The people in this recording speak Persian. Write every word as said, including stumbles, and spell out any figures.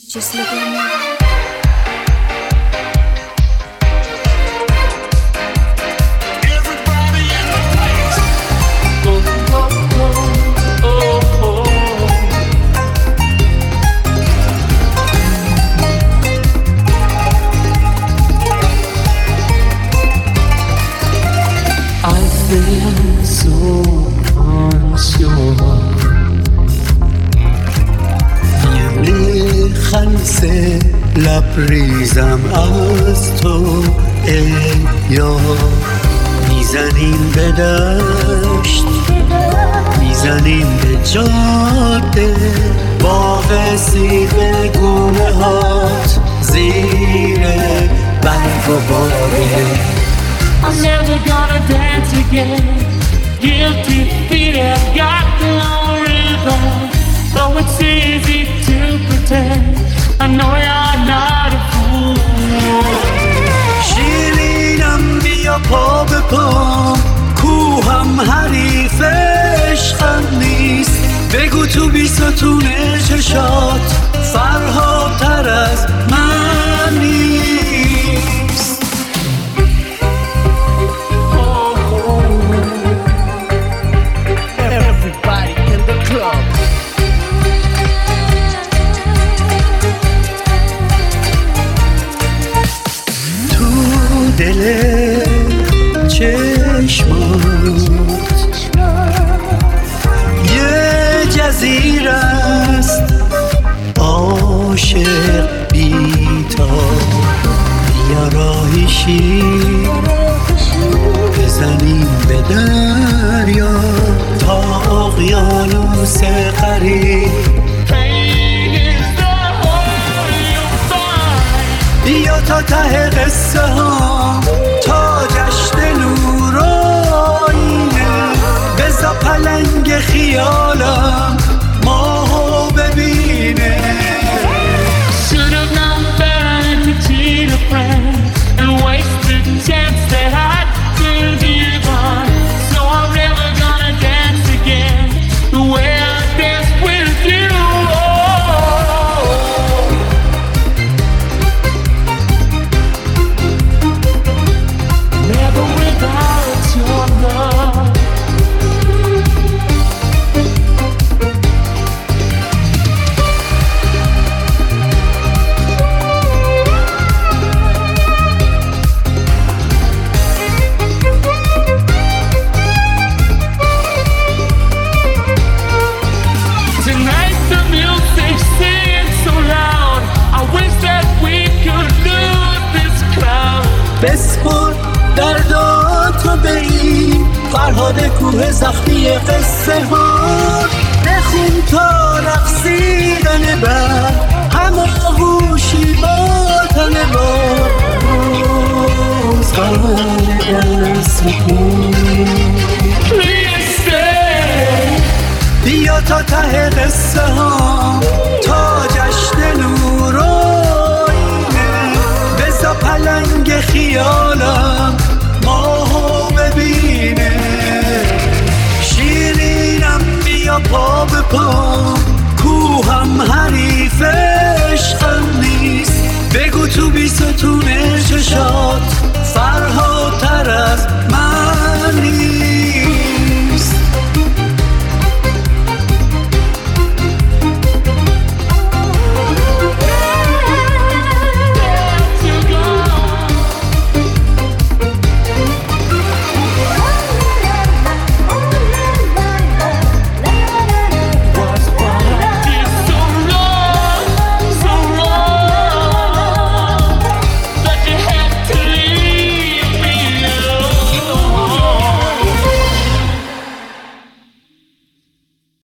Just look at me. خلصه لبریزم از تو ای یار میزنیم به دشت میزنیم به جاده باغ سیب گونه هات زیر برگ و باده I'm never gonna dance again. Guilty feet have got no rhythm. Though it's easy to pretend, I know you're not a fool. شیرینم بیا پا به پا کوهم حریف عشقم نیست بگو تو بی ستون چشات فرهادتر از من نیست. Everybody in the club. دل چشمات یه جزیره است عاشق بی‌تا بیا راهیشی بزنیم به دریا تا اقیانوس قریب بیا تا ته قصه ها تا جشن نور و آینه بزا پلنگ خیالم ماهو ببینه. Should have known better to cheat a friend and waste the chance that I could give on. So I'm never gonna dance again the way I danced with you. Never without your love. Tonight the music's singing so loud. I wish that we could lose this crowd. بسپر درداتو به این فرهاد کوه زخمی قصه ها بخون تا رقصیدن بر هماغوشی با تن با روزگار در سکون. Please stay. بیا تا ته قصه ها تا جشن نور و آینه بزا پلنگ خیالم